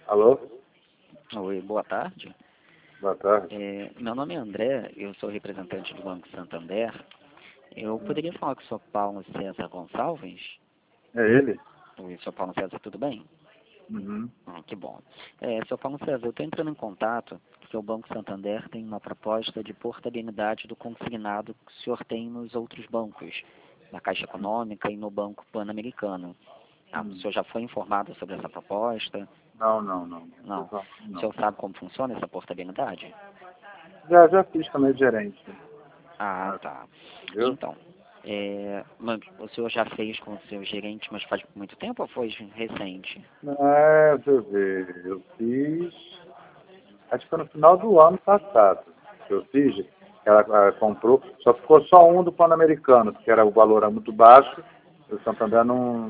Alô? Oi, boa tarde. Boa tarde. Meu nome é André, eu sou representante do Banco Santander. Eu poderia falar com o Sr. Paulo César Gonçalves? É ele? Oi, Sr. Paulo César, tudo bem? Uhum. Que bom. Sr. Paulo César, eu estou entrando em contato porque o Banco Santander tem uma proposta de portabilidade do consignado que o senhor tem nos outros bancos, na Caixa Econômica e no Banco Pan-Americano. O senhor já foi informado sobre essa proposta? Não. Não. O Não. senhor sabe como funciona essa portabilidade? Já fiz também de gerente. Ah, tá. Entendeu? Então, mas o senhor já fez com o seu gerente, mas faz muito tempo ou foi recente? Deixa eu ver. Eu fiz. Acho que foi no final do ano passado que eu fiz. Ela comprou. Só ficou só um do Pan-Americano, porque o valor era muito baixo. E o Santander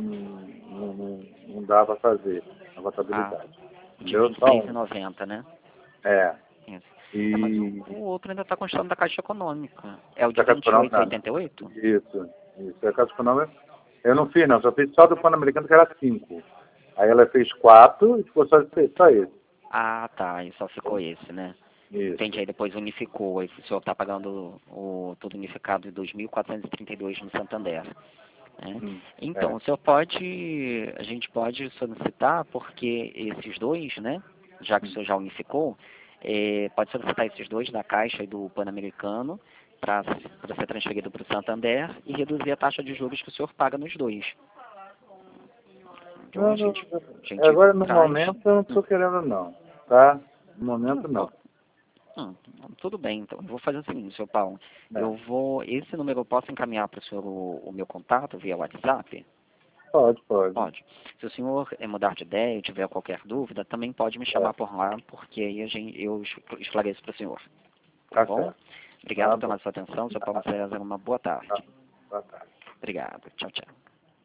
não dava a fazer a Ah, contabilidade. de Entendeu? Só um. 26,90, né? É. Isso. Mas E. o outro ainda está constando da Caixa Econômica. É o de Da Caixa Econômica, nada. 28,88? Isso. A Caixa Econômica. Eu não fiz, não. Só fiz só do Pan-Americano, que era 5. Aí ela fez 4 e ficou só esse. Ah, tá. E só ficou esse, né? Entendi. Isso. Aí depois unificou. Aí o senhor está pagando o tudo unificado de 2.432 no Santander. Né? Então, É. o senhor a gente pode solicitar, porque esses dois, né, já que o senhor já unificou, pode solicitar esses dois da Caixa e do Pan-Americano para ser transferido para o Santander e reduzir a taxa de juros que o senhor paga nos dois. Então, Não, a gente agora, no traz... momento, eu não estou querendo, não. Tá? No momento, Pô, não. hum, tudo bem, então. Eu vou fazer o seguinte, senhor Paulo. É. Esse número eu posso encaminhar para o senhor o meu contato via WhatsApp? Pode. Pode. Se o senhor mudar de ideia e tiver qualquer dúvida, também pode me chamar por lá, porque aí eu esclareço para o senhor. Tá Tá bom? certo. Obrigado Tá pela bom. sua atenção, Sr. Paulo César. Uma boa tarde. Boa tarde. Obrigado. Tchau, tchau.